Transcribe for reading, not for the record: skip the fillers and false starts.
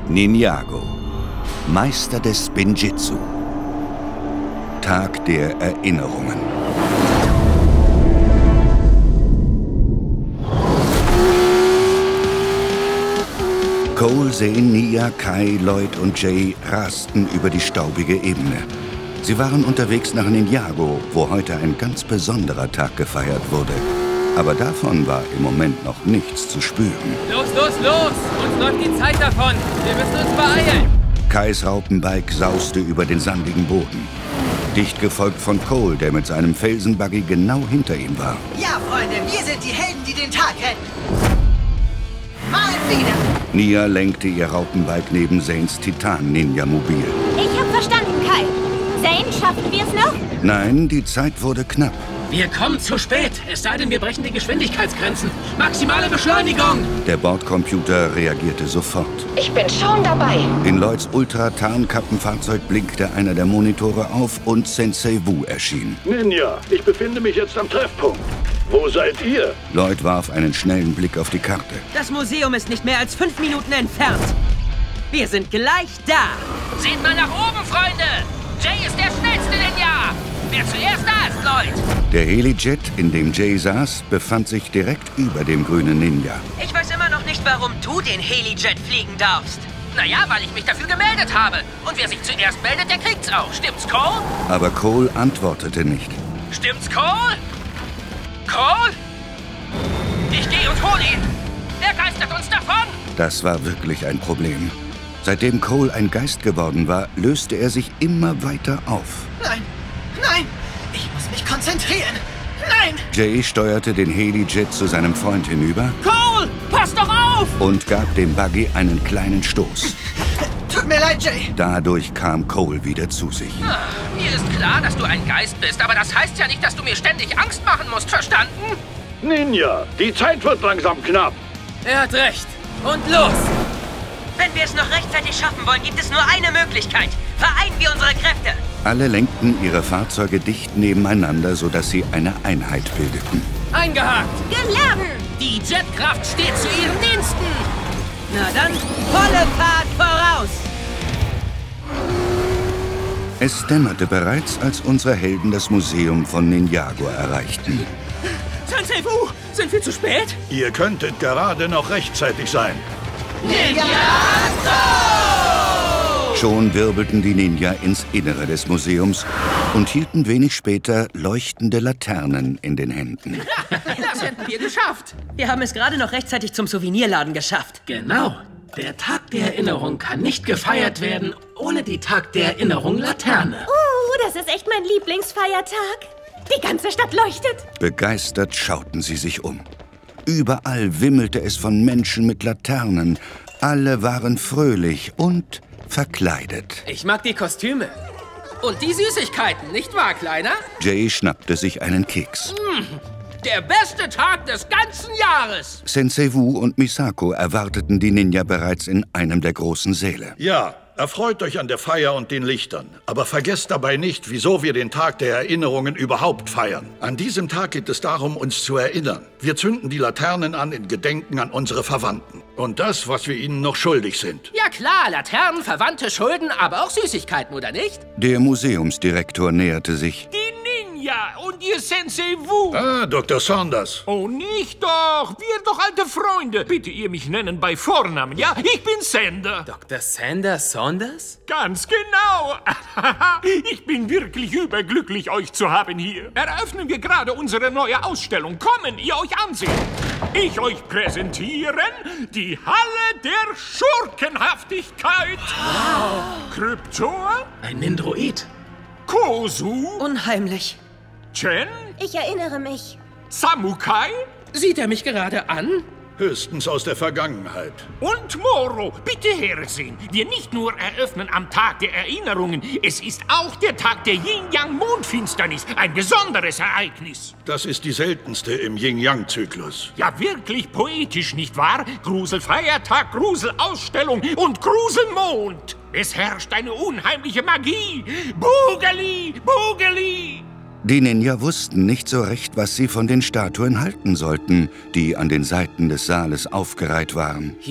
Ninjago, Meister des Spinjitzu. Tag der Erinnerungen. Cole, Zane, Nia, Kai, Lloyd und Jay rasten über die staubige Ebene. Sie waren unterwegs nach Ninjago, wo heute ein ganz besonderer Tag gefeiert wurde. Aber davon war im Moment noch nichts zu spüren. Los, los, los! Uns läuft die Zeit davon. Wir müssen uns beeilen. Kais Raupenbike sauste über den sandigen Boden. Dicht gefolgt von Cole, der mit seinem Felsenbuggy genau hinter ihm war. Ja, Freunde, wir sind die Helden, die den Tag retten. Mal wieder. Nia lenkte ihr Raupenbike neben Zanes Titan-Ninja-Mobil. Ich hab verstanden, Kai. Zane, schaffen wir es noch? Nein, die Zeit wurde knapp. Wir kommen zu spät. Es sei denn, wir brechen die Geschwindigkeitsgrenzen. Maximale Beschleunigung. Der Bordcomputer reagierte sofort. Ich bin schon dabei. In Lloyds Ultra-Tarnkappenfahrzeug blinkte einer der Monitore auf und Sensei Wu erschien. Ninja, ich befinde mich jetzt am Treffpunkt. Wo seid ihr? Lloyd warf einen schnellen Blick auf die Karte. Das Museum ist nicht mehr als 5 Minuten entfernt. Wir sind gleich da. Seht mal nach oben, Freunde. Jay ist der schnellste Ninja. Wer zuerst da ist, Lloyd. Der Helijet, in dem Jay saß, befand sich direkt über dem grünen Ninja. Ich weiß immer noch nicht, warum du den Helijet fliegen darfst. Naja, weil ich mich dafür gemeldet habe. Und wer sich zuerst meldet, der kriegt's auch. Stimmt's, Cole? Aber Cole antwortete nicht. Stimmt's, Cole? Cole? Ich gehe und hol ihn. Er geistert uns davon. Das war wirklich ein Problem. Seitdem Cole ein Geist geworden war, löste er sich immer weiter auf. Nein, nein, ich muss mich konzentrieren. Nein! Jay steuerte den Helijet zu seinem Freund hinüber. Cole, pass doch auf! Und gab dem Buggy einen kleinen Stoß. Tut mir leid, Jay. Dadurch kam Cole wieder zu sich. Mir ist klar, dass du ein Geist bist, aber das heißt ja nicht, dass du mir ständig Angst machen musst, verstanden? Ninja, die Zeit wird langsam knapp. Er hat recht. Und los! Wenn wir es noch rechtzeitig schaffen wollen, gibt es nur eine Möglichkeit. Vereinen wir unsere Kräfte. Alle lenkten ihre Fahrzeuge dicht nebeneinander, sodass sie eine Einheit bildeten. Eingehakt! Gelernt! Die Jetkraft steht zu ihren Diensten! Na dann, volle Fahrt voraus! Es dämmerte bereits, als unsere Helden das Museum von Ninjago erreichten. Sensei Wu, sind wir zu spät? Ihr könntet gerade noch rechtzeitig sein. Schon wirbelten die Ninja ins Innere des Museums und hielten wenig später leuchtende Laternen in den Händen. Das hätten wir geschafft. Wir haben es gerade noch rechtzeitig zum Souvenirladen geschafft. Genau. Der Tag der Erinnerung kann nicht gefeiert werden ohne die Tag der Erinnerung Laterne. Das ist echt mein Lieblingsfeiertag. Die ganze Stadt leuchtet. Begeistert schauten sie sich um. Überall wimmelte es von Menschen mit Laternen. Alle waren fröhlich und verkleidet. Ich mag die Kostüme. Und die Süßigkeiten, nicht wahr, Kleiner? Jay schnappte sich einen Keks. Der beste Tag des ganzen Jahres. Sensei Wu und Misako erwarteten die Ninja bereits in einem der großen Säle. Ja, erfreut euch an der Feier und den Lichtern. Aber vergesst dabei nicht, wieso wir den Tag der Erinnerungen überhaupt feiern. An diesem Tag geht es darum, uns zu erinnern. Wir zünden die Laternen an in Gedenken an unsere Verwandten. Und das, was wir ihnen noch schuldig sind. Ja klar, Laternen, Verwandte, Schulden, aber auch Süßigkeiten, oder nicht? Der Museumsdirektor näherte sich. Die Ninja und ihr Sensei Wu. Ah, Dr. Saunders. Oh, nicht doch. Wir doch alte Freunde. Bitte ihr mich nennen bei Vornamen, ja? Ich bin Sander. Dr. Saunders? Ganz genau. Ich bin wirklich überglücklich, euch zu haben hier. Eröffnen wir gerade unsere neue Ausstellung. Kommen, ihr euch ansehen. Ich euch präsentieren die Halle der Schurkenhaftigkeit. Wow. Kryptor, Ein Nindroid. Kozu, Unheimlich. Chen, Ich erinnere mich. Samukai Sieht er mich gerade an? Höchstens aus der Vergangenheit. und Moro. Bitte hersehen. Wir nicht nur eröffnen am Tag der Erinnerungen, es ist auch der Tag der Yin-Yang-Mondfinsternis. Ein besonderes Ereignis. Das ist die seltenste im Yin-Yang-Zyklus. Ja, wirklich poetisch, nicht wahr? Gruselfeiertag, Gruselausstellung und Gruselmond. Es herrscht eine unheimliche Magie. Bugeli, Bugeli. Die Ninja wussten nicht so recht, was sie von den Statuen halten sollten, die an den Seiten des Saales aufgereiht waren.